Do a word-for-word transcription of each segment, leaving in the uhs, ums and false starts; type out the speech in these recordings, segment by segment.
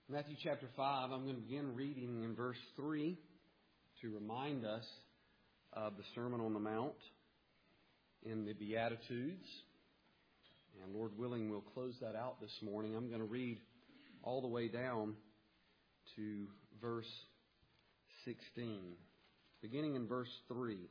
Matthew chapter five, I'm going to begin reading in verse three to remind us of the Sermon on the Mount in the Beatitudes. And Lord willing, we'll close that out this morning. I'm going to read all the way down to verse sixteen, beginning in verse three.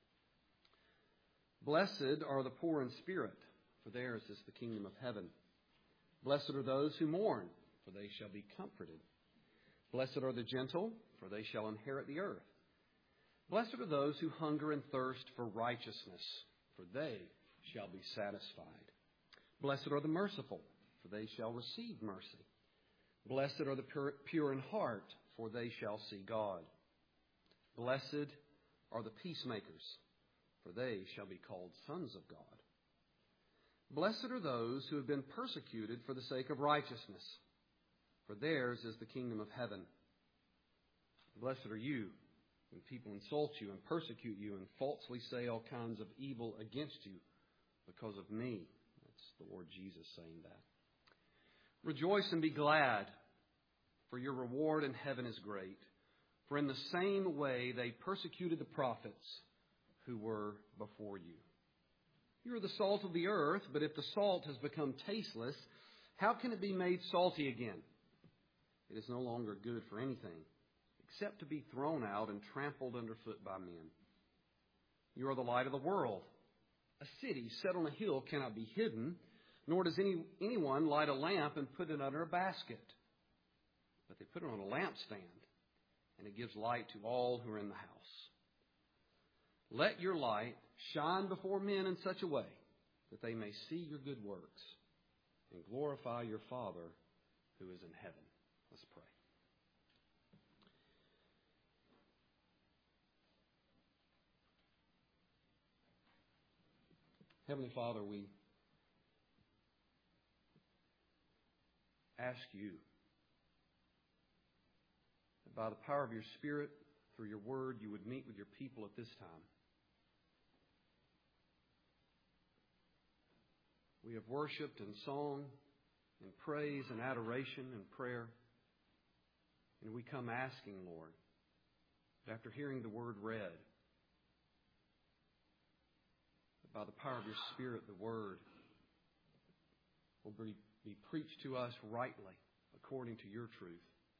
Blessed are the poor in spirit, for theirs is the kingdom of heaven. Blessed are those who mourn, for they shall be comforted. Blessed are the gentle, for they shall inherit the earth. Blessed are those who hunger and thirst for righteousness, for they shall be satisfied. Blessed are the merciful, for they shall receive mercy. Blessed are the pure in heart, for they shall see God. Blessed are the peacemakers, for they shall be called sons of God. Blessed are those who have been persecuted for the sake of righteousness, for theirs is the kingdom of heaven. Blessed are you when people insult you and persecute you and falsely say all kinds of evil against you because of me. That's the Lord Jesus saying that. Rejoice and be glad, for your reward in heaven is great. For in the same way they persecuted the prophets who were before you. You are the salt of the earth, but if the salt has become tasteless, how can it be made salty again? It is no longer good for anything, except to be thrown out and trampled underfoot by men. You are the light of the world. A city set on a hill cannot be hidden, nor does any anyone light a lamp and put it under a basket. But they put it on a lampstand, and it gives light to all who are in the house. Let your light shine before men in such a way that they may see your good works and glorify your Father who is in heaven. Let's pray. Heavenly Father, we ask you that by the power of your Spirit, through your word, you would meet with your people at this time. We have worshiped in song, in praise and adoration and prayer. And we come asking, Lord, that after hearing the word read, that by the power of your Spirit, the word will be, be preached to us rightly according to your truth.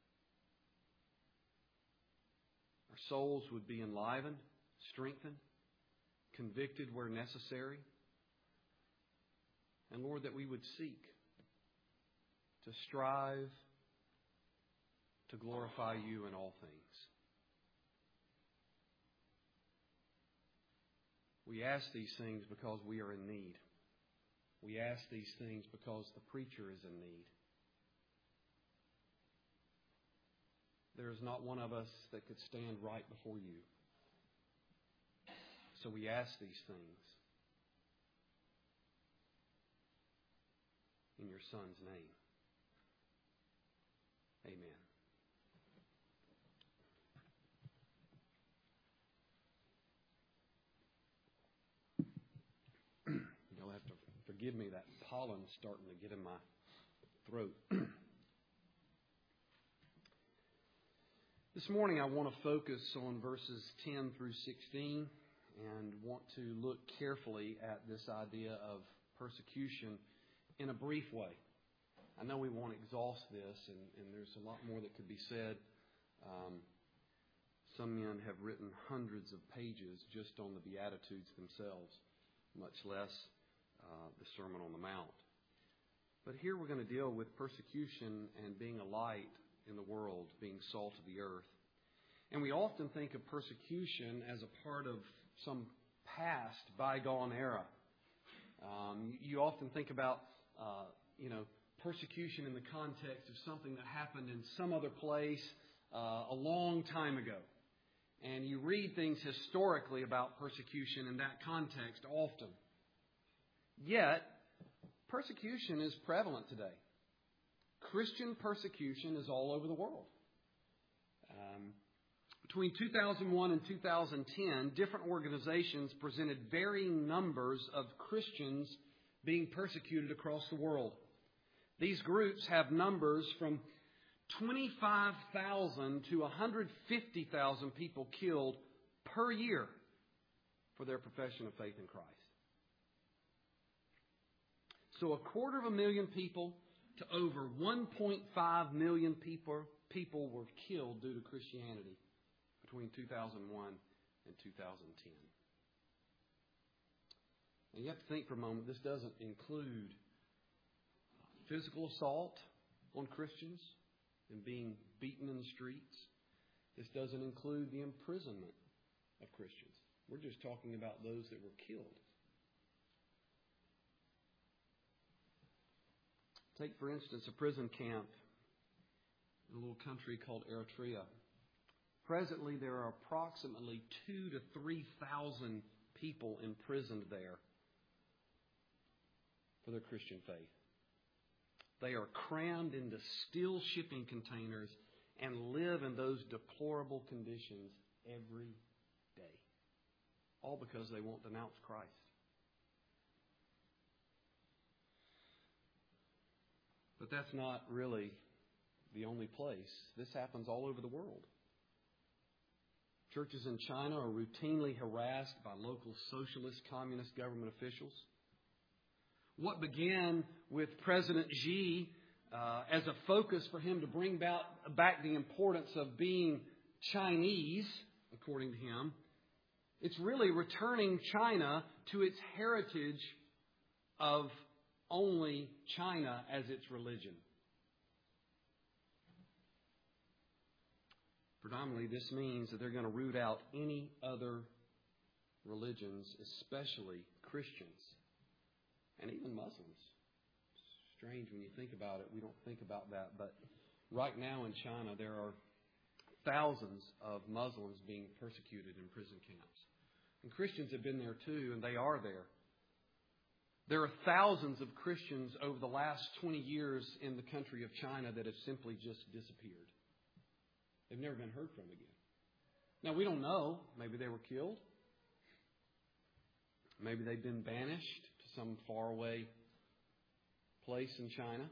Our souls would be enlivened, strengthened, convicted where necessary. And Lord, that we would seek to strive to glorify you in all things. We ask these things because we are in need. We ask these things because the preacher is in need. There is not one of us that could stand right before you. So we ask these things in your Son's name. Amen. You'll have to forgive me, that pollen's starting to get in my throat. This morning I want to focus on verses ten through sixteen and want to look carefully at this idea of persecution in a brief way. I know we won't exhaust this, and, and there's a lot more that could be said. Um, some men have written hundreds of pages just on the Beatitudes themselves, much less uh, the Sermon on the Mount. But here we're going to deal with persecution and being a light in the world, being salt of the earth. And we often think of persecution as a part of some past, bygone era. Um, you often think about Uh, you know, persecution in the context of something that happened in some other place uh, a long time ago. And you read things historically about persecution in that context often. Yet, persecution is prevalent today. Christian persecution is all over the world. Um, between two thousand one and two thousand ten, different organizations presented varying numbers of Christians being persecuted across the world. These groups have numbers from twenty-five thousand to one hundred fifty thousand people killed per year for their profession of faith in Christ. So a quarter of a million people to over one point five million people, people were killed due to Christianity between two thousand one and two thousand ten. And you have to think for a moment, this doesn't include physical assault on Christians and being beaten in the streets. This doesn't include the imprisonment of Christians. We're just talking about those that were killed. Take, for instance, a prison camp in a little country called Eritrea. Presently, there are approximately two to three thousand people imprisoned there for their Christian faith. They are crammed into steel shipping containers and live in those deplorable conditions every day. All because they won't denounce Christ. But that's not really the only place. This happens all over the world. Churches in China are routinely harassed by local socialist communist government officials. What began with President Xi uh, as a focus for him to bring back, back the importance of being Chinese, according to him, it's really returning China to its heritage of only China as its religion. Predominantly, this means that they're going to root out any other religions, especially Christians. And even Muslims. Strange when you think about it. We don't think about that. But right now in China, there are thousands of Muslims being persecuted in prison camps. And Christians have been there too, and they are there. There are thousands of Christians over the last twenty years in the country of China that have simply just disappeared. They've never been heard from again. Now, we don't know. Maybe they were killed. Maybe they've been banished to some faraway place in China.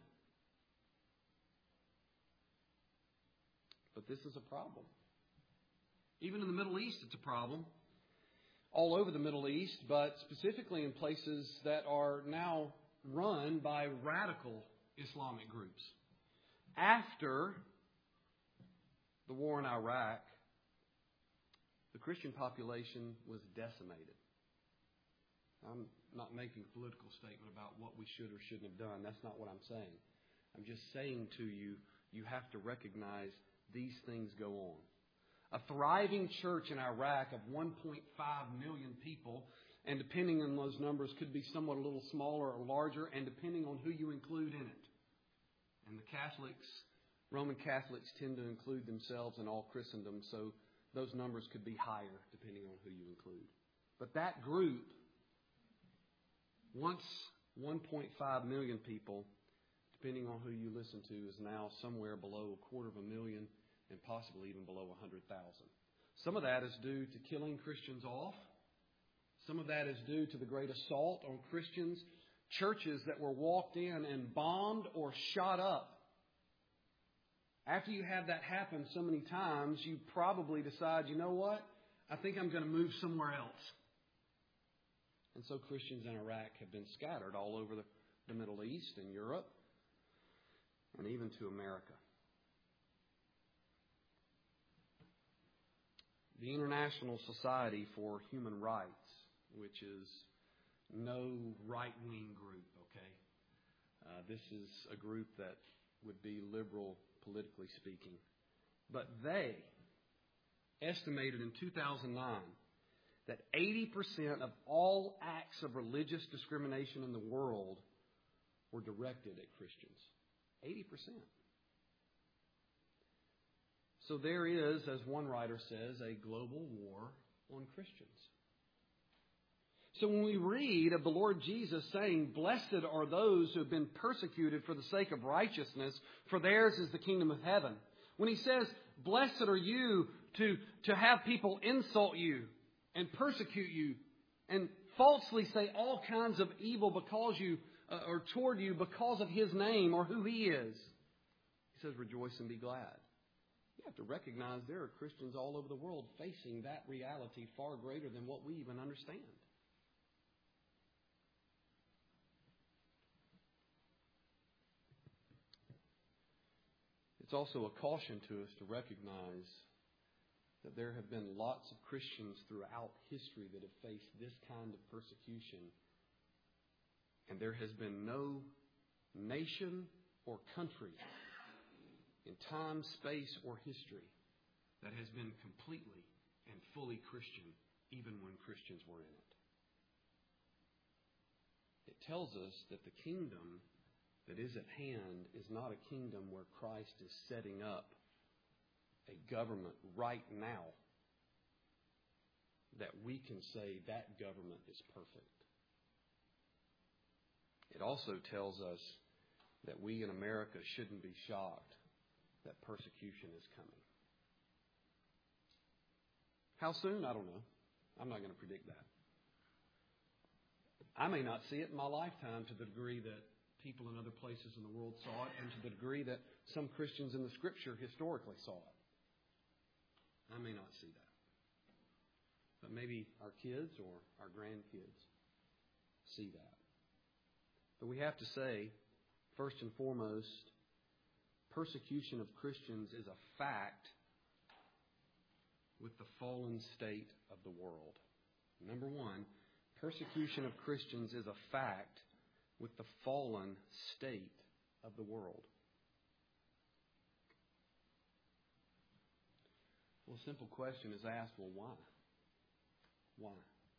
But this is a problem. Even in the Middle East, it's a problem. All over the Middle East, but specifically in places that are now run by radical Islamic groups. After the war in Iraq, the Christian population was decimated. I'm not making a political statement about what we should or shouldn't have done. That's not what I'm saying. I'm just saying to you, you have to recognize these things go on. A thriving church in Iraq of one point five million people, and depending on those numbers, could be somewhat a little smaller or larger, and depending on who you include in it. And the Catholics, Roman Catholics, tend to include themselves in all Christendom, so those numbers could be higher depending on who you include. But that group, once one point five million people, depending on who you listen to, is now somewhere below a quarter of a million and possibly even below one hundred thousand. Some of that is due to killing Christians off. Some of that is due to the great assault on Christians. Churches that were walked in and bombed or shot up. After you have that happen so many times, you probably decide, you know what? I think I'm going to move somewhere else. And so Christians in Iraq have been scattered all over the, the Middle East and Europe and even to America. The International Society for Human Rights, which is no right-wing group, okay? Uh, this is a group that would be liberal, politically speaking. But they estimated in two thousand nine that eighty percent of all acts of religious discrimination in the world were directed at Christians. eighty percent. So there is, as one writer says, a global war on Christians. So when we read of the Lord Jesus saying, "Blessed are those who have been persecuted for the sake of righteousness, for theirs is the kingdom of heaven." When he says, "Blessed are you to, to have people insult you and persecute you and falsely say all kinds of evil because you uh, or toward you because of his name or who he is." He says, rejoice and be glad. You have to recognize there are Christians all over the world facing that reality far greater than what we even understand. It's also a caution to us to recognize that there have been lots of Christians throughout history that have faced this kind of persecution, and there has been no nation or country in time, space, or history that has been completely and fully Christian, even when Christians were in it. It tells us that the kingdom that is at hand is not a kingdom where Christ is setting up a government right now that we can say that government is perfect. It also tells us that we in America shouldn't be shocked that persecution is coming. How soon? I don't know. I'm not going to predict that. I may not see it in my lifetime to the degree that people in other places in the world saw it, and to the degree that some Christians in the Scripture historically saw it. I may not see that. But maybe our kids or our grandkids see that. But we have to say, first and foremost, persecution of Christians is a fact with the fallen state of the world. Number one, persecution of Christians is a fact with the fallen state of the world. Well, a simple question is asked, well, why? Why?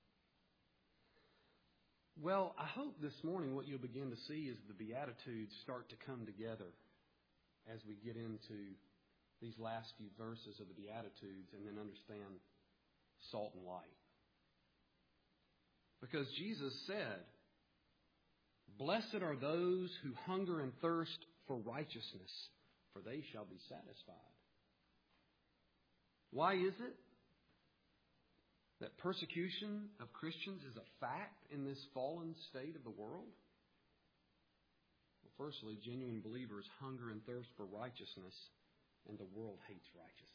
Well, I hope this morning what you'll begin to see is the Beatitudes start to come together as we get into these last few verses of the Beatitudes and then understand salt and light. Because Jesus said, blessed are those who hunger and thirst for righteousness, for they shall be satisfied. Why is it that persecution of Christians is a fact in this fallen state of the world? Well, firstly, genuine believers hunger and thirst for righteousness, and the world hates righteousness.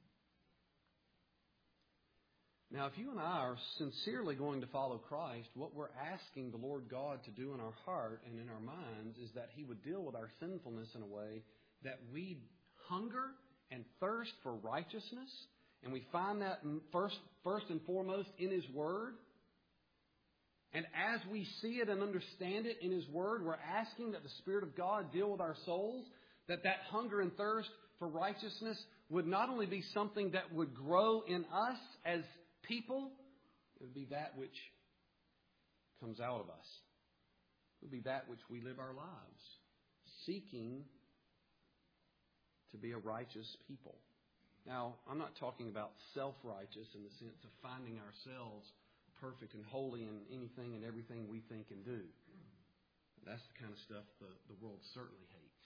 Now, if you and I are sincerely going to follow Christ, what we're asking the Lord God to do in our heart and in our minds is that He would deal with our sinfulness in a way that we hunger and thirst for righteousness. And we find that first, first and foremost in His Word. And as we see it and understand it in His Word, we're asking that the Spirit of God deal with our souls, that that hunger and thirst for righteousness would not only be something that would grow in us as people, it would be that which comes out of us. It would be that which we live our lives, seeking to be a righteous people. Now, I'm not talking about self-righteous in the sense of finding ourselves perfect and holy in anything and everything we think and do. That's the kind of stuff the, the world certainly hates.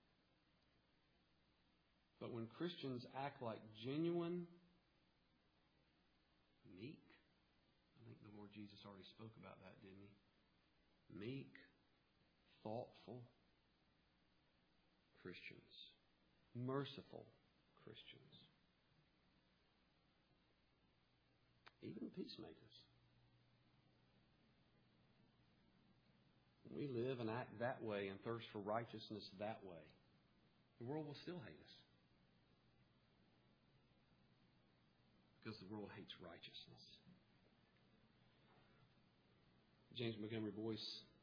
But when Christians act like genuine, meek, I think the Lord Jesus already spoke about that, didn't He? Meek, thoughtful Christians, merciful Christians, even peacemakers. When we live and act that way and thirst for righteousness that way, the world will still hate us. Because the world hates righteousness. James Montgomery Boyce,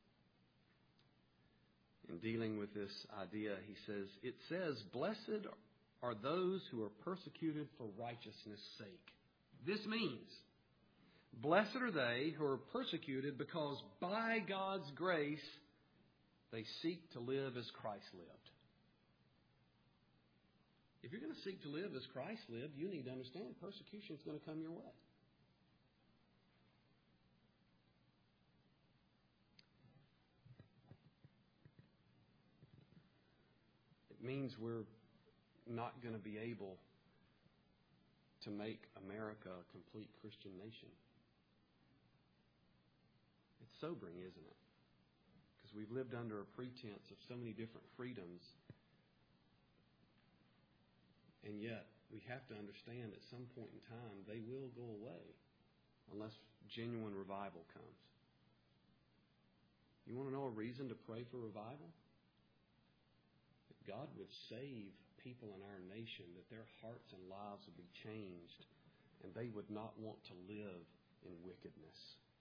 in dealing with this idea, he says, it says, blessed are those who are persecuted for righteousness' sake. This means, blessed are they who are persecuted because by God's grace they seek to live as Christ lived. If you're going to seek to live as Christ lived, you need to understand persecution is going to come your way. It means we're not going to be able to make America a complete Christian nation. It's sobering, isn't it? Because we've lived under a pretense of so many different freedoms And yet, we have to understand at some point in time they will go away unless genuine revival comes. You want to know a reason to pray for revival? That God would save people in our nation, that their hearts and lives would be changed, and they would not want to live in wickedness,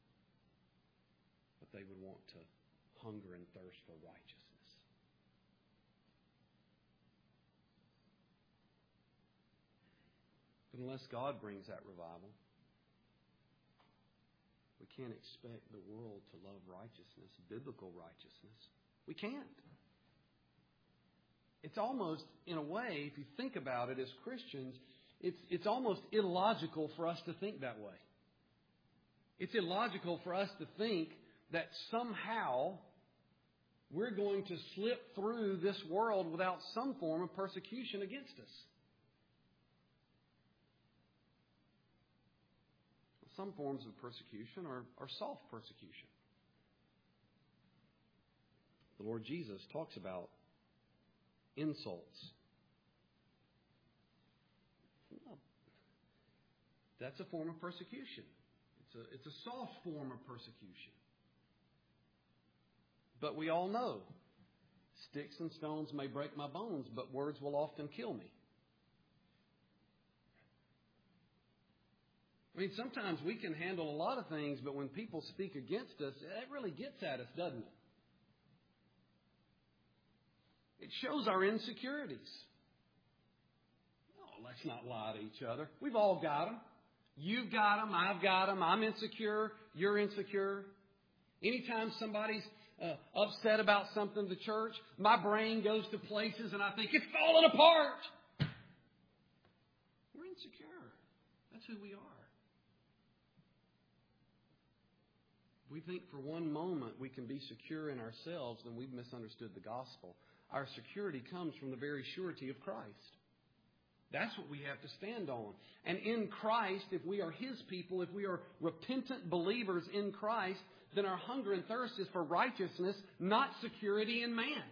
but they would want to hunger and thirst for righteousness. But unless God brings that revival, we can't expect the world to love righteousness, biblical righteousness. We can't. It's almost, in a way, if you think about it as Christians, it's, it's almost illogical for us to think that way. It's illogical for us to think that somehow we're going to slip through this world without some form of persecution against us. Some forms of persecution are, are soft persecution. The Lord Jesus talks about insults. That's a form of persecution. It's a, it's a soft form of persecution. But we all know, sticks and stones may break my bones, but words will often kill me. I mean, sometimes we can handle a lot of things, but when people speak against us, that really gets at us, doesn't it? It shows our insecurities. No, let's not lie to each other. We've all got them. You've got them. I've got them. I'm insecure. You're insecure. Anytime somebody's uh, upset about something in the church, my brain goes to places and I think, it's falling apart. We're insecure. That's who we are. We think for one moment we can be secure in ourselves, then we've misunderstood the gospel. Our security comes from the very surety of Christ. That's what we have to stand on. And in Christ, if we are His people, if we are repentant believers in Christ, then our hunger and thirst is for righteousness, not security in man.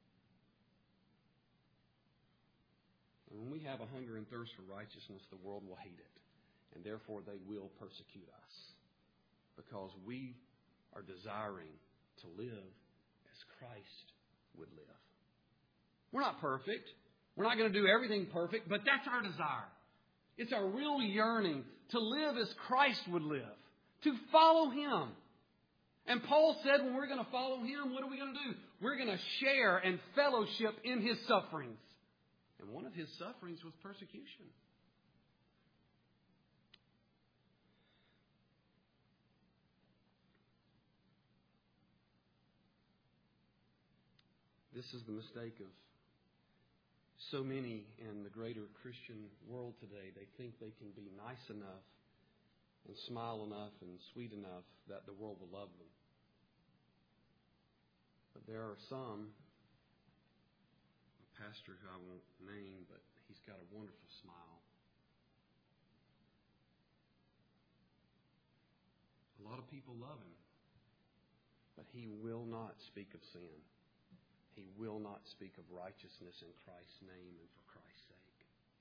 And when we have a hunger and thirst for righteousness, the world will hate it. And therefore they will persecute us. Because we are desiring to live as Christ would live. We're not perfect. We're not going to do everything perfect, but that's our desire. It's our real yearning to live as Christ would live, to follow Him. And Paul said when we're going to follow Him, what are we going to do? We're going to share and fellowship in His sufferings. And one of His sufferings was persecution. This is the mistake of so many in the greater Christian world today. They think they can be nice enough and smile enough and sweet enough that the world will love them. But there are some, a pastor who I won't name, but he's got a wonderful smile. A lot of people love him, but he will not speak of sin. He will not speak of righteousness in Christ's name and for Christ's sake.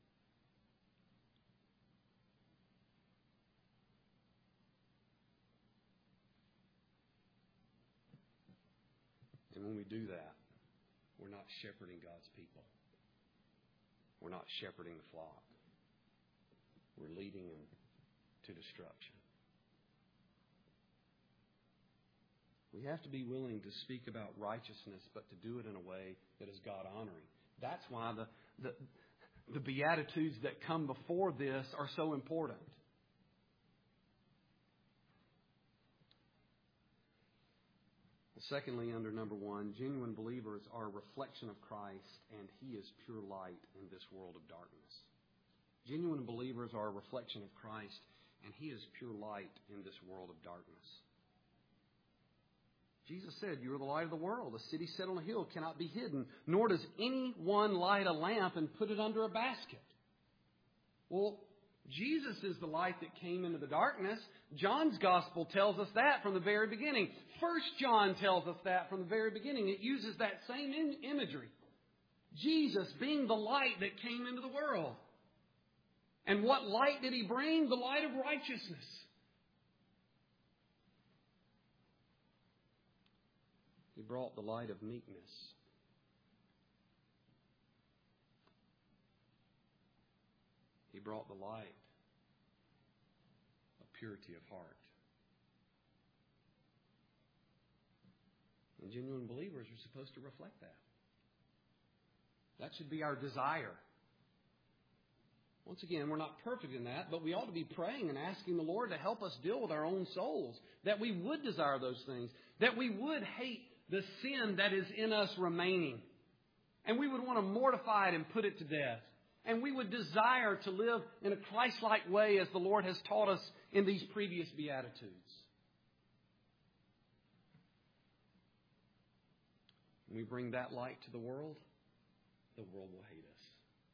And when we do that, we're not shepherding God's people. We're not shepherding the flock. We're leading them to destruction. We have to be willing to speak about righteousness, but to do it in a way that is God-honoring. That's why the, the, the Beatitudes that come before this are so important. Secondly, under number one, genuine believers are a reflection of Christ, and He is pure light in this world of darkness. Genuine believers are a reflection of Christ, and He is pure light in this world of darkness. Jesus said, "You are the light of the world. A city set on a hill cannot be hidden, nor does anyone light a lamp and put it under a basket." Well, Jesus is the light that came into the darkness. John's Gospel tells us that from the very beginning. First John tells us that from the very beginning. It uses that same in- imagery. Jesus being the light that came into the world. And what light did He bring? The light of righteousness. He brought the light of meekness. He brought the light of purity of heart. And genuine believers are supposed to reflect that. That should be our desire. Once again, we're not perfect in that, but we ought to be praying and asking the Lord to help us deal with our own souls, that we would desire those things, that we would hate the sin that is in us remaining, and we would want to mortify it and put it to death, and we would desire to live in a Christ-like way as the Lord has taught us in these previous Beatitudes. When we bring that light to the world, the world will hate us.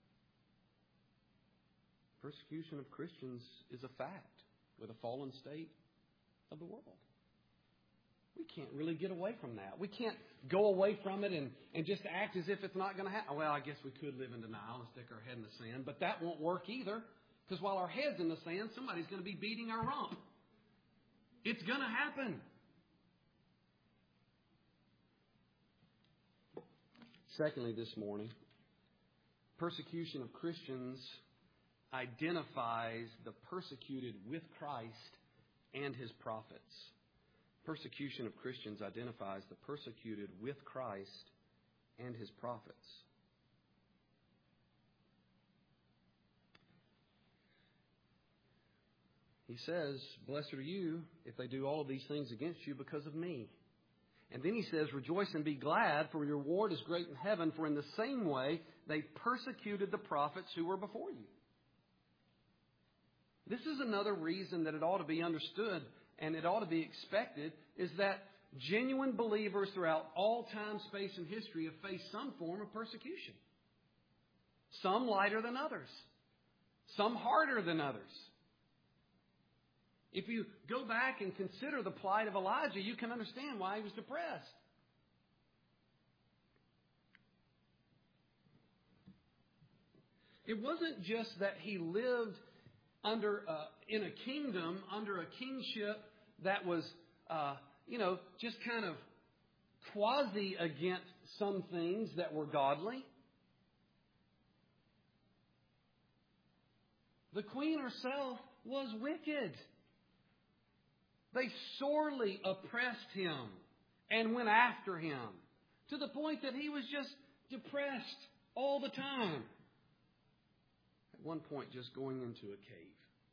Persecution of Christians is a fact with a fallen state of the world. We can't really get away from that. We can't go away from it and, and just act as if it's not going to happen. Well, I guess we could live in denial and stick our head in the sand, but that won't work either, because while our head's in the sand, somebody's going to be beating our rump. It's going to happen. Secondly, this morning, persecution of Christians identifies the persecuted with Christ and His prophets. Persecution of Christians identifies the persecuted with Christ and His prophets. He says, "Blessed are you if they do all of these things against you because of me." And then He says, "Rejoice and be glad, for your reward is great in heaven, for in the same way they persecuted the prophets who were before you." This is another reason that it ought to be understood and it ought to be expected, is that genuine believers throughout all time, space, and history have faced some form of persecution. Some lighter than others. Some harder than others. If you go back and consider the plight of Elijah, you can understand why he was depressed. It wasn't just that he lived under uh, in a kingdom, under a kingship that was, uh, you know, just kind of quasi against some things that were godly. The queen herself was wicked. They sorely oppressed him and went after him to the point that he was just depressed all the time. At one point, just going into a cave.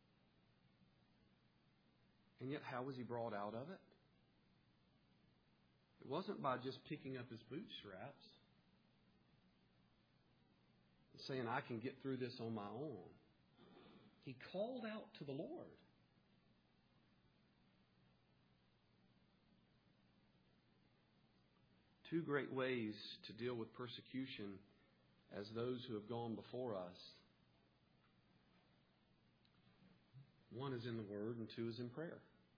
And yet, how was he brought out of it? It wasn't by just picking up his bootstraps and saying, "I can get through this on my own." He called out to the Lord. Two great ways to deal with persecution as those who have gone before us. One is in the Word and two is in prayer.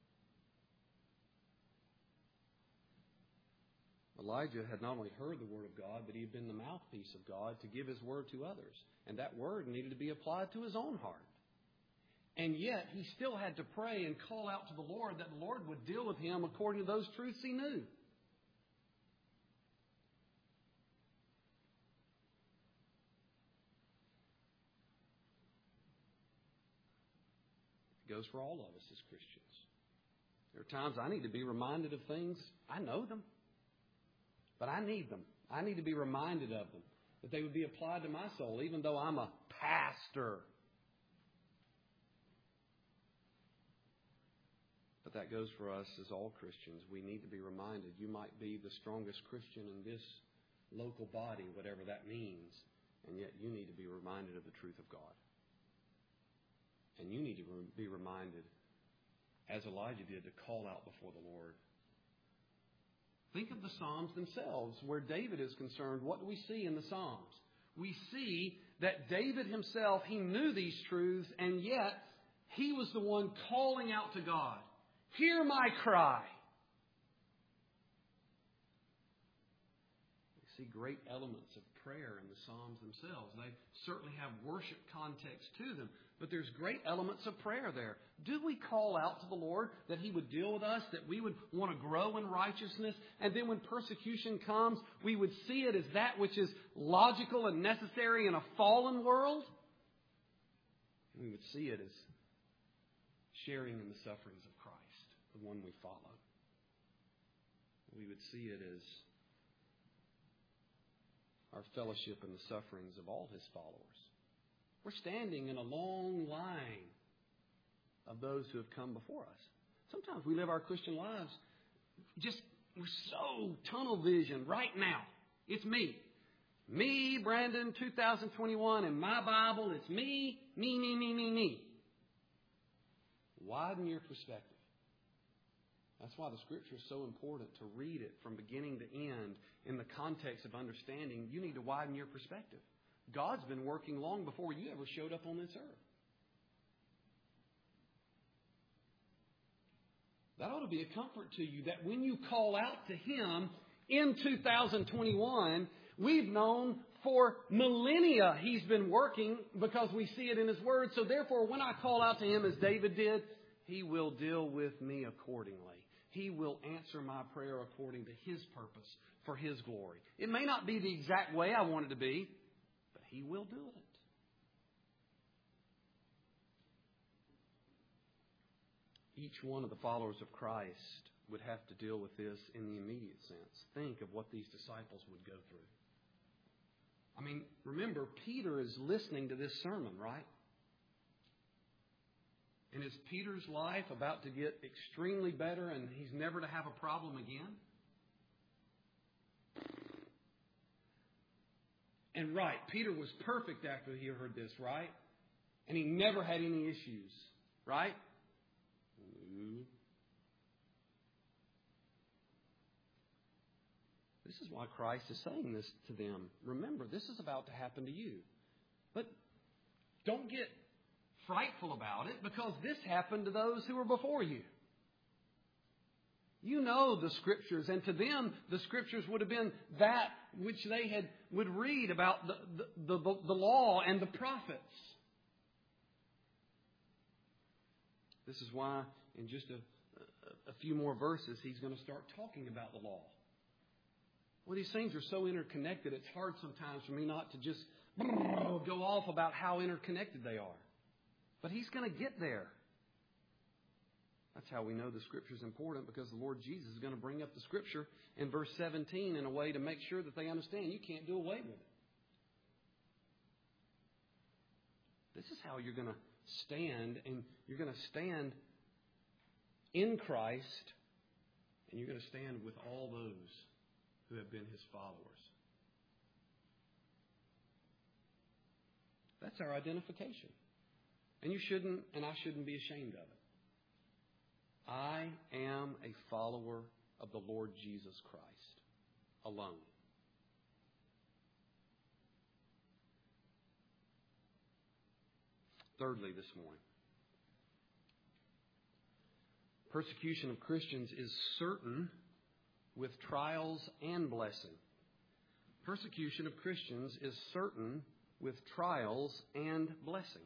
Elijah had not only heard the Word of God, but he had been the mouthpiece of God to give His Word to others. And that Word needed to be applied to his own heart. And yet, he still had to pray and call out to the Lord that the Lord would deal with him according to those truths he knew. It goes for all of us as Christians. There are times I need to be reminded of things. I know them, but I need them. I need to be reminded of them, that they would be applied to my soul, even though I'm a pastor. But that goes for us as all Christians. We need to be reminded. You might be the strongest Christian in this local body, whatever that means, and yet you need to be reminded of the truth of God. And you need to be reminded, as Elijah did, to call out before the Lord. Think of the Psalms themselves. Where David is concerned, what do we see in the Psalms? We see that David himself, he knew these truths, and yet he was the one calling out to God. Hear my cry. We see great elements of prayer in the Psalms themselves. They certainly have worship context to them, but there's great elements of prayer there. Do we call out to the Lord that He would deal with us, that we would want to grow in righteousness, and then when persecution comes, we would see it as that which is logical and necessary in a fallen world? And we would see it as sharing in the sufferings of Christ, the one we follow. We would see it as our fellowship in the sufferings of all His followers. We're standing in a long line of those who have come before us. Sometimes we live our Christian lives just, we're so tunnel vision right now. It's me. Me, Brandon, two thousand twenty-one, in my Bible, it's me, me, me, me, me, me. Widen your perspective. That's why the Scripture is so important, to read it from beginning to end in the context of understanding. You need to widen your perspective. God's been working long before you ever showed up on this earth. That ought to be a comfort to you, that when you call out to Him in two thousand twenty-one, we've known for millennia He's been working because we see it in His Word. So therefore, when I call out to Him as David did, He will deal with me accordingly. He will answer my prayer according to His purpose for His glory. It may not be the exact way I want it to be, but He will do it. Each one of the followers of Christ would have to deal with this in the immediate sense. Think of what these disciples would go through. I mean, remember, Peter is listening to this sermon, right? And is Peter's life about to get extremely better and he's never to have a problem again? And right, Peter was perfect after he heard this, right? And he never had any issues, right? This is why Christ is saying this to them. Remember, this is about to happen to you. But don't get frightful about it, because this happened to those who were before you. You know the Scriptures, and to them the Scriptures would have been that which they had would read about the, the, the, the law and the prophets. This is why in just a, a, a few more verses he's going to start talking about the law. Well, these things are so interconnected, it's hard sometimes for me not to just go off about how interconnected they are. But he's going to get there. That's how we know the Scripture is important, because the Lord Jesus is going to bring up the Scripture in verse seventeen in a way to make sure that they understand you can't do away with it. This is how you're going to stand, and you're going to stand in Christ, and you're going to stand with all those who have been His followers. That's our identification. And you shouldn't, and I shouldn't be ashamed of it. I am a follower of the Lord Jesus Christ alone. Thirdly, this morning, persecution of Christians is certain with trials and blessing. Persecution of Christians is certain with trials and blessing.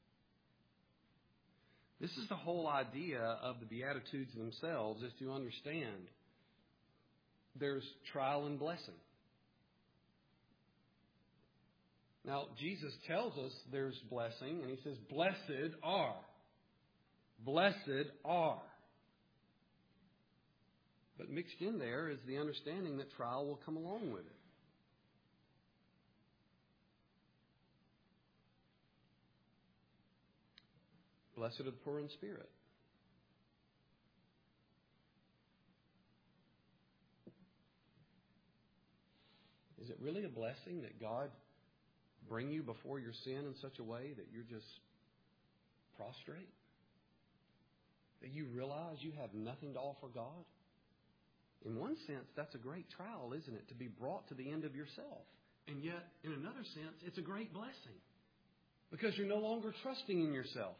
This is the whole idea of the Beatitudes themselves, is to understand there's trial and blessing. Now, Jesus tells us there's blessing, and He says, blessed are. Blessed are. But mixed in there is the understanding that trial will come along with it. Blessed are the poor in spirit. Is it really a blessing that God bring you before your sin in such a way that you're just prostrate? That you realize you have nothing to offer God? In one sense, that's a great trial, isn't it? To be brought to the end of yourself. And yet, in another sense, it's a great blessing. Because you're no longer trusting in yourself.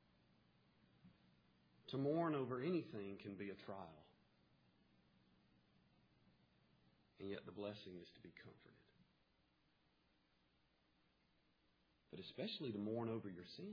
To mourn over anything can be a trial. And yet the blessing is to be comforted. But especially to mourn over your sin.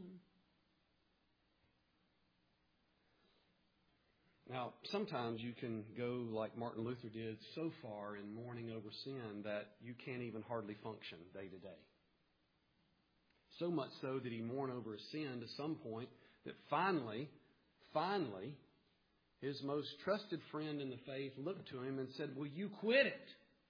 Now, sometimes you can go like Martin Luther did so far in mourning over sin that you can't even hardly function day to day. So much so that he mourned over his sin to some point that finally, finally, his most trusted friend in the faith looked to him and said, "Will you quit it?"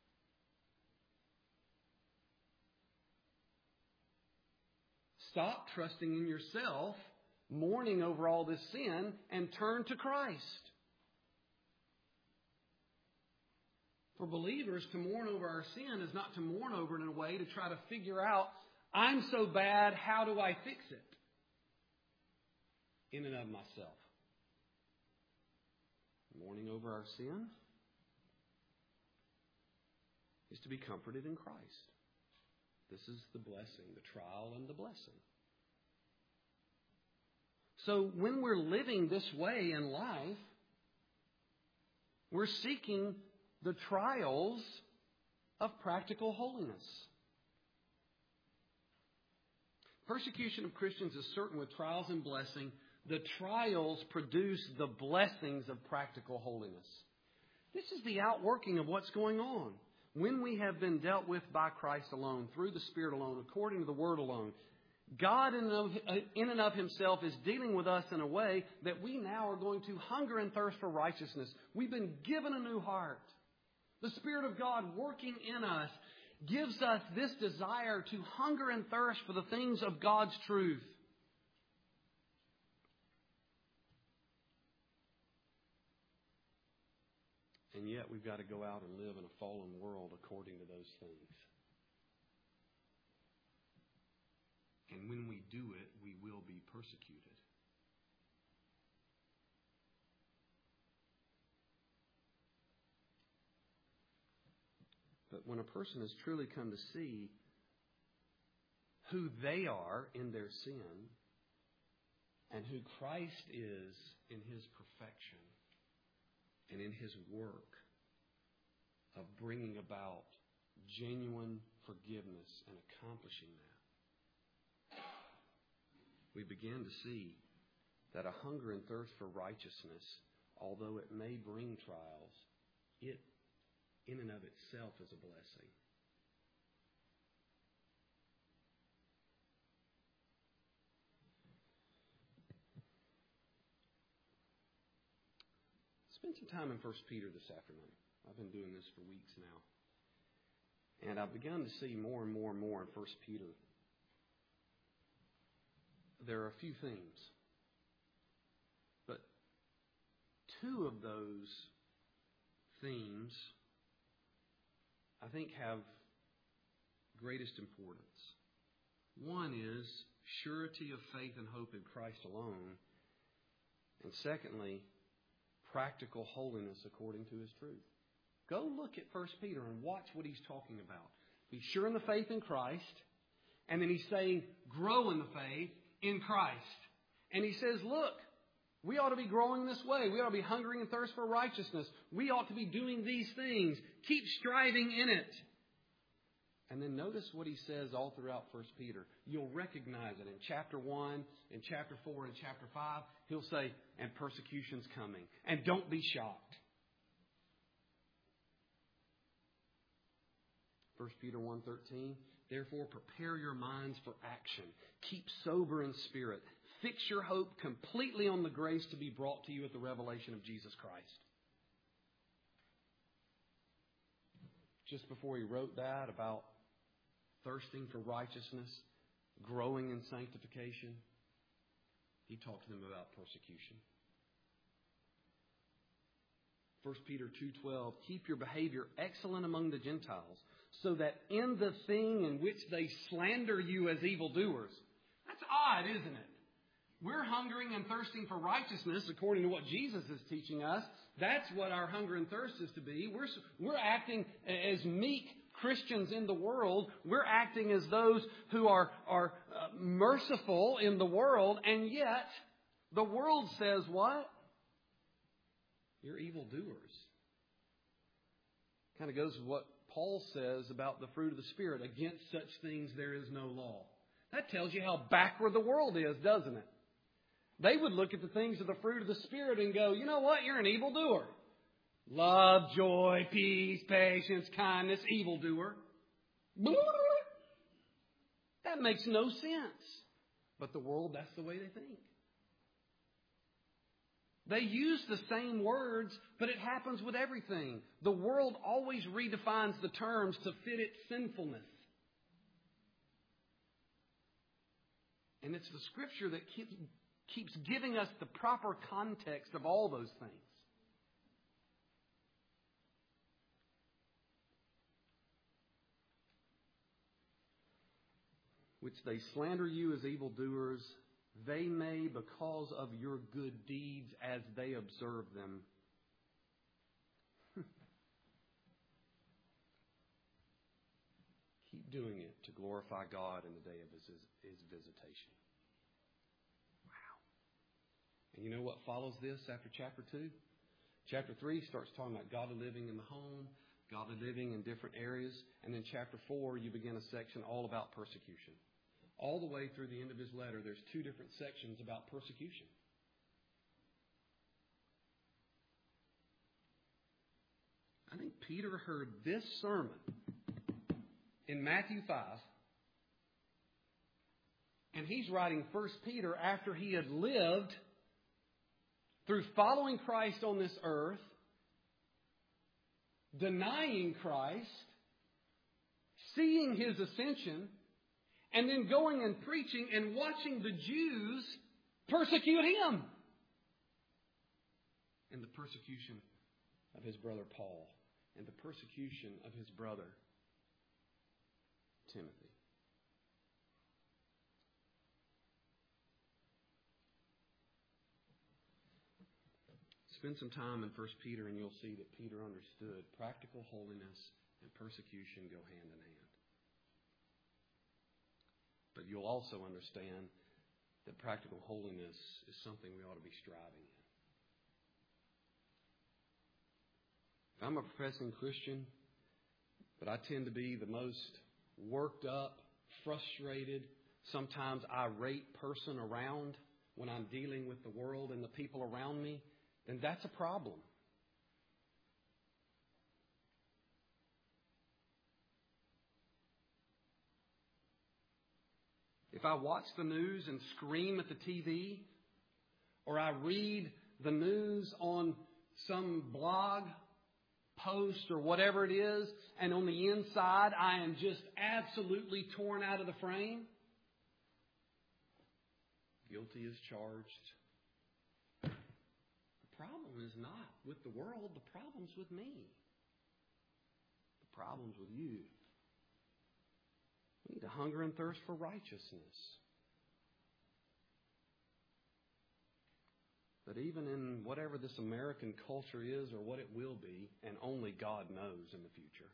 Stop trusting in yourself, mourning over all this sin, and turn to Christ. For believers, to mourn over our sin is not to mourn over it in a way to try to figure out, I'm so bad, how do I fix it? In and of myself. Mourning over our sin is to be comforted in Christ. This is the blessing, the trial and the blessing. So when we're living this way in life, we're seeking the trials of practical holiness. Persecution of Christians is certain with trials and blessing. The trials produce the blessings of practical holiness. This is the outworking of what's going on. When we have been dealt with by Christ alone, through the Spirit alone, according to the Word alone, God in and, of, in and of Himself is dealing with us in a way that we now are going to hunger and thirst for righteousness. We've been given a new heart. The Spirit of God working in us gives us this desire to hunger and thirst for the things of God's truth. And yet we've got to go out and live in a fallen world according to those things. And when we do it, we will be persecuted. But when a person has truly come to see who they are in their sin and who Christ is in His perfection and in His work of bringing about genuine forgiveness and accomplishing that, we begin to see that a hunger and thirst for righteousness, although it may bring trials, it in and of itself is a blessing. Spend some time in First Peter this afternoon. I've been doing this for weeks now. And I've begun to see more and more and more in First Peter. There are a few themes. But two of those themes, I think, have greatest importance. One is surety of faith and hope in Christ alone. And secondly, practical holiness according to His truth. Go look at First Peter and watch what he's talking about. Be sure in the faith in Christ. And then he's saying, grow in the faith in Christ. And he says, look, we ought to be growing this way. We ought to be hungering and thirst for righteousness. We ought to be doing these things. Keep striving in it. And then notice what he says all throughout First Peter. You'll recognize it in chapter one, in chapter four, and chapter five. He'll say, and persecution's coming. And don't be shocked. First Peter one thirteen, therefore prepare your minds for action. Keep sober in spirit. Fix your hope completely on the grace to be brought to you at the revelation of Jesus Christ. Just before he wrote that about thirsting for righteousness, growing in sanctification, he talked to them about persecution. First Peter two twelve, keep your behavior excellent among the Gentiles, so that in the thing in which they slander you as evildoers. That's odd, isn't it? We're hungering and thirsting for righteousness according to what Jesus is teaching us. That's what our hunger and thirst is to be. We're, we're acting as meek Christians in the world. We're acting as those who are, are uh, merciful in the world. And yet, the world says what? You're evildoers. Kind of goes with what Paul says about the fruit of the Spirit. Against such things there is no law. That tells you how backward the world is, doesn't it? They would look at the things of the fruit of the Spirit and go, you know what? You're an evildoer. Love, joy, peace, patience, kindness, evildoer. That makes no sense. But the world, that's the way they think. They use the same words, but it happens with everything. The world always redefines the terms to fit its sinfulness. And it's the Scripture that keeps, keeps giving us the proper context of all those things. Which they slander you as evildoers, they may, because of your good deeds as they observe them. Keep doing it to glorify God in the day of His, his visitation. Wow. And you know what follows this after chapter two? Chapter three starts talking about godly living in the home, godly living in different areas. And then chapter four, you begin a section all about persecution. All the way through the end of his letter, there's two different sections about persecution. I think Peter heard this sermon in Matthew five, and he's writing First Peter after he had lived through following Christ on this earth, denying Christ, seeing His ascension, and then going and preaching and watching the Jews persecute him. And the persecution of his brother Paul. And the persecution of his brother Timothy. Spend some time in First Peter and you'll see that Peter understood practical holiness and persecution go hand in hand. But you'll also understand that practical holiness is something we ought to be striving in. If I'm a professing Christian, but I tend to be the most worked up, frustrated, sometimes irate person around when I'm dealing with the world and the people around me, then that's a problem. If I watch the news and scream at the T V, or I read the news on some blog post or whatever it is, and on the inside I am just absolutely torn out of the frame, guilty as charged. The problem is not with the world, the problem's with me. The problem's with you. We need to hunger and thirst for righteousness. But even in whatever this American culture is or what it will be, and only God knows in the future,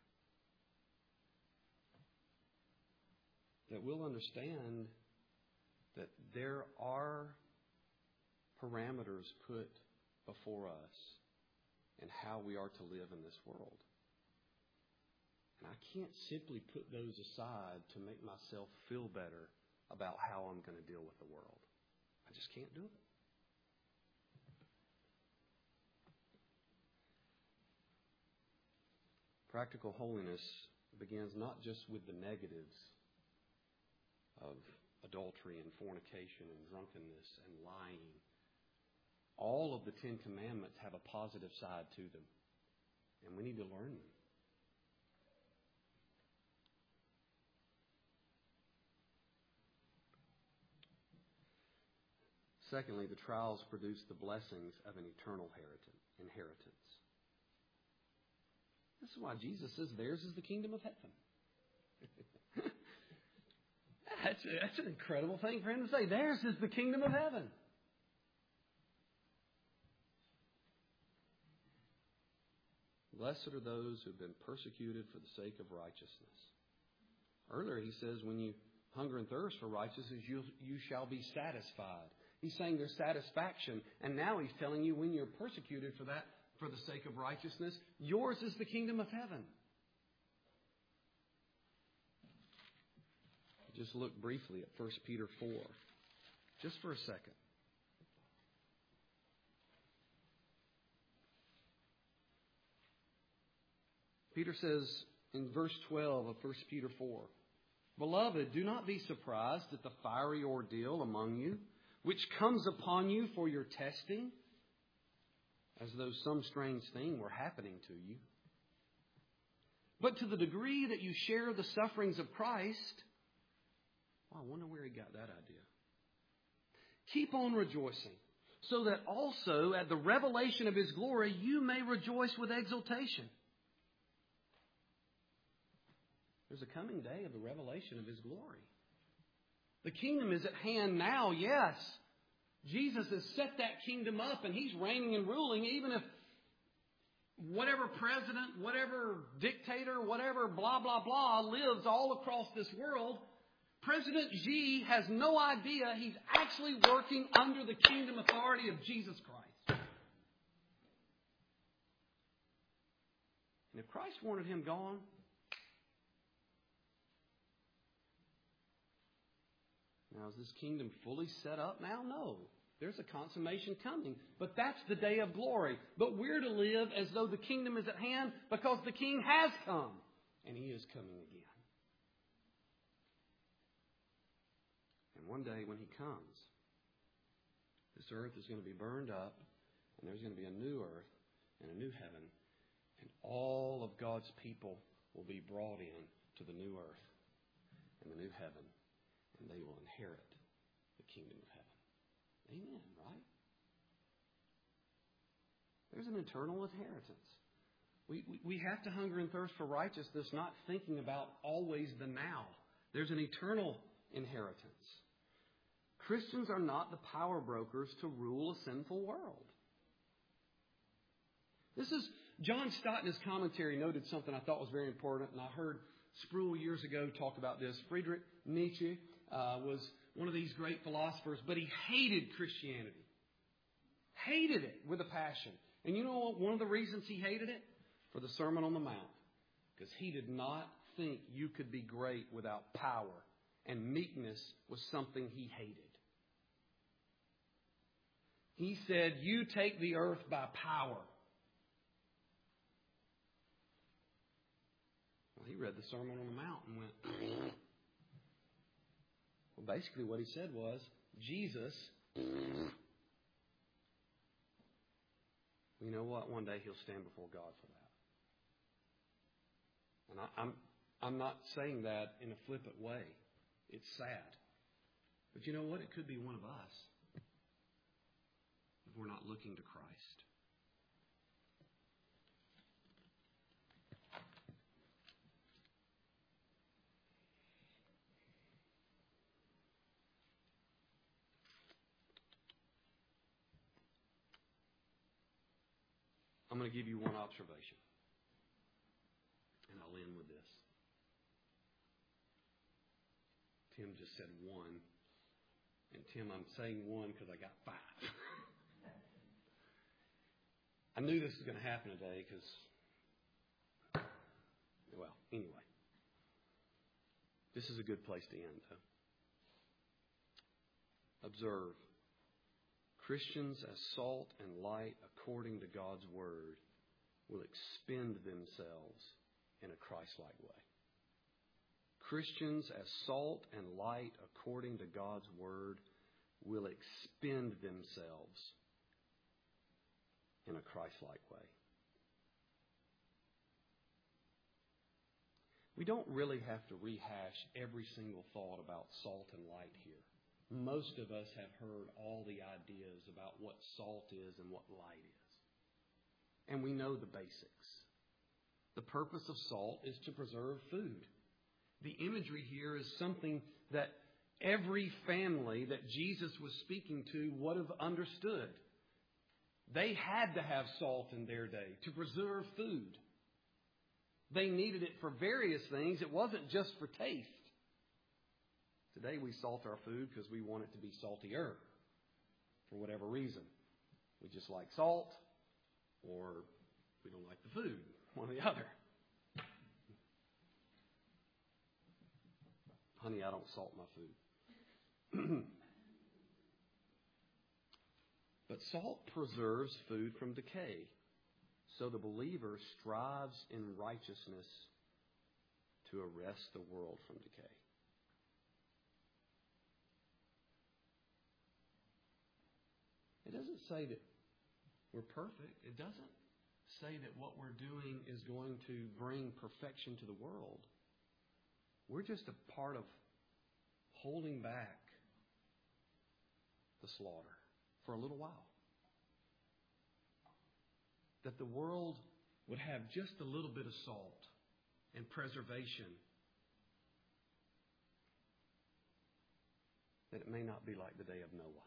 that we'll understand that there are parameters put before us and how we are to live in this world. And I can't simply put those aside to make myself feel better about how I'm going to deal with the world. I just can't do it. Practical holiness begins not just with the negatives of adultery and fornication and drunkenness and lying. All of the Ten Commandments have a positive side to them, and we need to learn them. Secondly, the trials produce the blessings of an eternal inheritance. This is why Jesus says theirs is the kingdom of heaven. that's, that's an incredible thing for him to say. Theirs is the kingdom of heaven. Blessed are those who have been persecuted for the sake of righteousness. Earlier he says, when you hunger and thirst for righteousness, you, you shall be satisfied. He's saying there's satisfaction. And now he's telling you when you're persecuted for that, for the sake of righteousness. Yours is the kingdom of heaven. Just look briefly at First Peter four, just for a second. Peter says in verse twelve of First Peter four, Beloved, do not be surprised at the fiery ordeal among you, which comes upon you for your testing, as though some strange thing were happening to you. But to the degree that you share the sufferings of Christ, well, I wonder where he got that idea. Keep on rejoicing, so that also at the revelation of his glory you may rejoice with exultation. There's a coming day of the revelation of his glory. The kingdom is at hand now, yes. Jesus has set that kingdom up and he's reigning and ruling, even if whatever president, whatever dictator, whatever blah, blah, blah lives all across this world. President Xi has no idea he's actually working under the kingdom authority of Jesus Christ. And if Christ wanted him gone, now, is this kingdom fully set up now? No. There's a consummation coming. But that's the day of glory. But we're to live as though the kingdom is at hand because the King has come. And he is coming again. And one day when he comes, this earth is going to be burned up. And there's going to be a new earth and a new heaven. And all of God's people will be brought in to the new earth and the new heaven. And they will inherit the kingdom of heaven. Amen, right? There's an eternal inheritance. We, we, we have to hunger and thirst for righteousness, not thinking about always the now. There's an eternal inheritance. Christians are not the power brokers to rule a sinful world. This is, John Stott in his commentary noted something I thought was very important, and I heard Sproul years ago talk about this. Friedrich Nietzsche Uh, was one of these great philosophers, but he hated Christianity. Hated it with a passion. And you know what? One of the reasons he hated it? For the Sermon on the Mount. Because he did not think you could be great without power. And meekness was something he hated. He said, you take the earth by power. Well, he read the Sermon on the Mount and went... Well, basically what he said was, Jesus, you know what? One day he'll stand before God for that. And I, I'm, I'm not saying that in a flippant way. It's sad. But you know what? It could be one of us if we're not looking to Christ. I'm going to give you one observation. And I'll end with this. Tim just said one. And Tim, I'm saying one because I got five. I knew this was going to happen today because, well, anyway. This is a good place to end, though. Observe. Christians as salt and light according to God's Word will expend themselves in a Christ-like way. Christians as salt and light according to God's Word will expend themselves in a Christ-like way. We don't really have to rehash every single thought about salt and light here. Most of us have heard all the ideas about what salt is and what light is. And we know the basics. The purpose of salt is to preserve food. The imagery here is something that every family that Jesus was speaking to would have understood. They had to have salt in their day to preserve food. They needed it for various things. It wasn't just for taste. Today we salt our food because we want it to be saltier for whatever reason. We just like salt. or we don't like the food, one or the other. Honey, I don't salt my food. But salt preserves food from decay. So the believer strives in righteousness to arrest the world from decay. It doesn't say that we're perfect. It doesn't say that what we're doing is going to bring perfection to the world. We're just a part of holding back the slaughter for a little while. That the world would have just a little bit of salt and preservation. That it may not be like the day of Noah.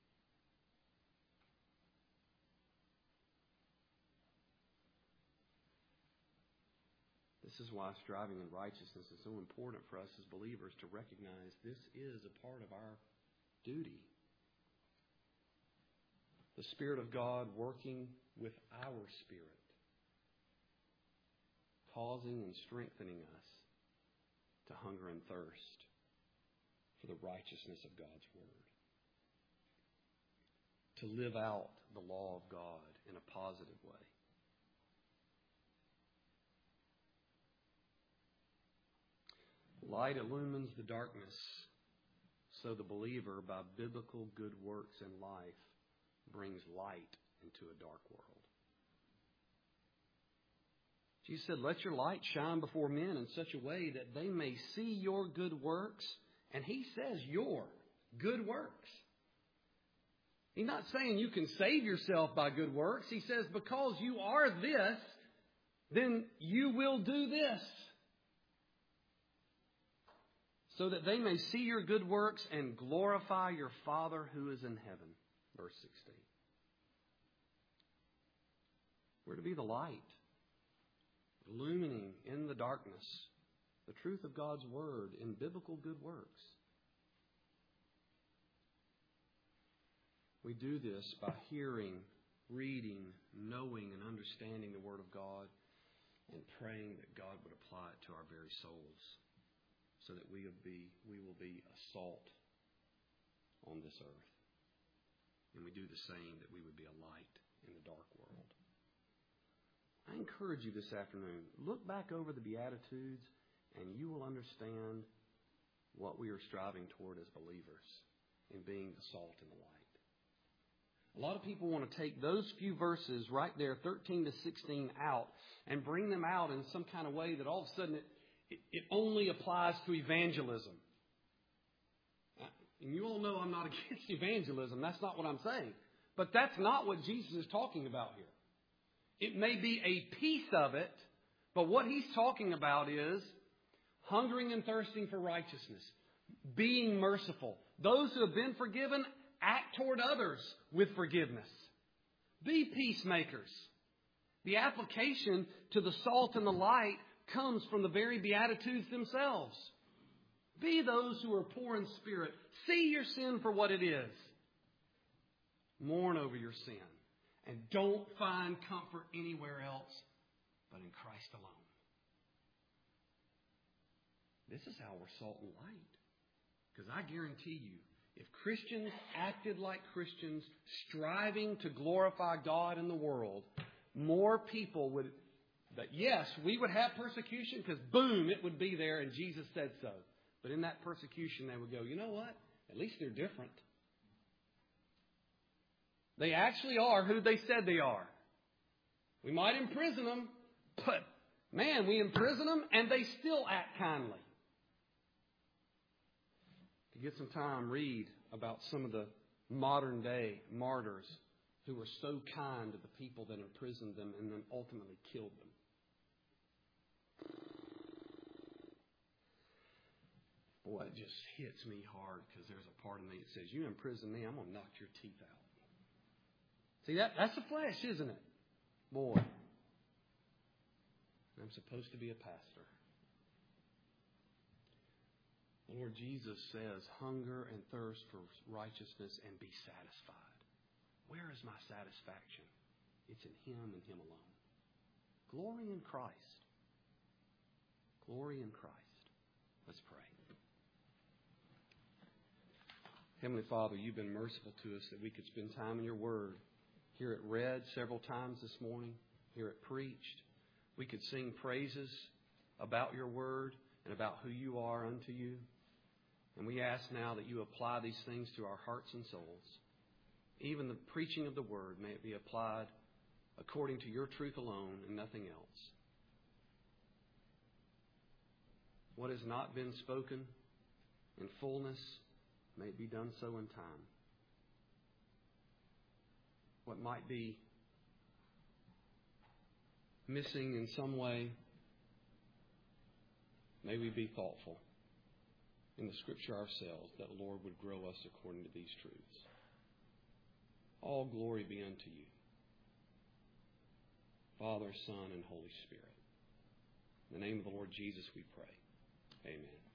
This is why striving in righteousness is so important for us as believers to recognize this is a part of our duty. The Spirit of God working with our spirit, causing and strengthening us to hunger and thirst for the righteousness of God's Word. To live out the law of God in a positive way. Light illumines the darkness, so the believer, by biblical good works in life, brings light into a dark world. Jesus said, let your light shine before men in such a way that they may see your good works. And He says your good works. He's not saying you can save yourself by good works. He says because you are this, then you will do this. So that they may see your good works and glorify your Father who is in heaven. Verse sixteen. We're to be the light, illumining in the darkness the truth of God's Word in biblical good works. We do this by hearing, reading, knowing, and understanding the Word of God, and praying that God would apply it to our very souls, so that we will be we will be a salt on this earth. And we do the same, that we would be a light in the dark world. I encourage you this afternoon, look back over the Beatitudes and you will understand what we are striving toward as believers in being the salt and the light. A lot of people want to take those few verses right there, thirteen to sixteen, out and bring them out in some kind of way that all of a sudden it It only applies to evangelism. And you all know I'm not against evangelism. That's not what I'm saying. But that's not what Jesus is talking about here. It may be a piece of it, but what He's talking about is hungering and thirsting for righteousness, being merciful. Those who have been forgiven, act toward others with forgiveness. Be peacemakers. The application to the salt and the light comes from the very Beatitudes themselves. Be those who are poor in spirit. See your sin for what it is. Mourn over your sin. And don't find comfort anywhere else but in Christ alone. This is how we're salt and light. Because I guarantee you, if Christians acted like Christians, striving to glorify God in the world, more people would... But yes, we would have persecution because, boom, it would be there and Jesus said so. But in that persecution, they would go, you know what? At least they're different. They actually are who they said they are. We might imprison them, but, man, we imprison them and they still act kindly. To get some time, read about some of the modern day martyrs who were so kind to the people that imprisoned them and then ultimately killed them. Boy, it just hits me hard because there's a part of me that says, you imprison me, I'm going to knock your teeth out. See, that that's the flesh, isn't it? Boy, I'm supposed to be a pastor. The Lord Jesus says, hunger and thirst for righteousness and be satisfied. Where is my satisfaction? It's in Him and Him alone. Glory in Christ. Glory in Christ. Let's pray. Heavenly Father, You've been merciful to us that we could spend time in Your Word, hear it read several times this morning, hear it preached. We could sing praises about Your Word and about who You are unto You. And we ask now that You apply these things to our hearts and souls. Even the preaching of the Word, may it be applied according to Your truth alone and nothing else. What has not been spoken in fullness, may it be done so in time. What might be missing in some way, may we be thoughtful in the Scripture ourselves, that the Lord would grow us according to these truths. All glory be unto You, Father, Son, and Holy Spirit. In the name of the Lord Jesus we pray. Amen.